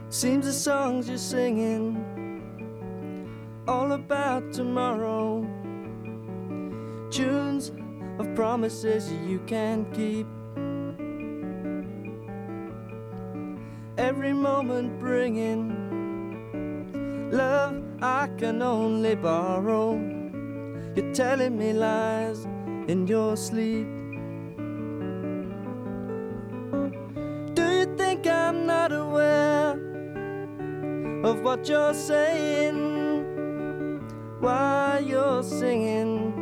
Seems the songs you're singing all about tomorrow, tunes of promises you can't keep. Every moment bringing love I can only borrow. You're telling me lies in your sleep. Do you think I'm not aware of what you're saying? Why you're singing?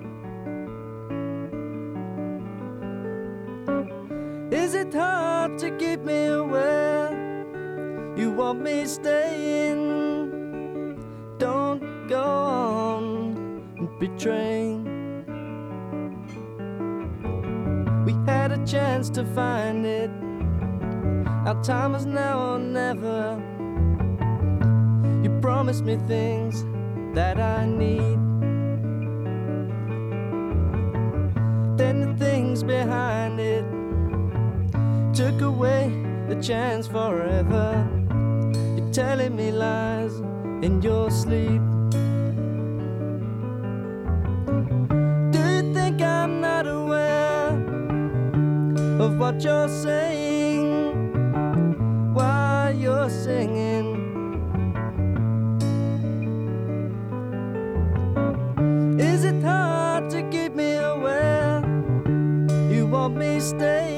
Is it hard to keep me aware? You want me staying? Don't go on betraying. We had a chance to find it. Our time is now or never. You promised me things that I need. Then the things behind it took away the chance forever. You're telling me lies in your sleep. Do you think I'm not aware of what you're saying? Why you're singing? Is it hard to keep me aware? You want me staying?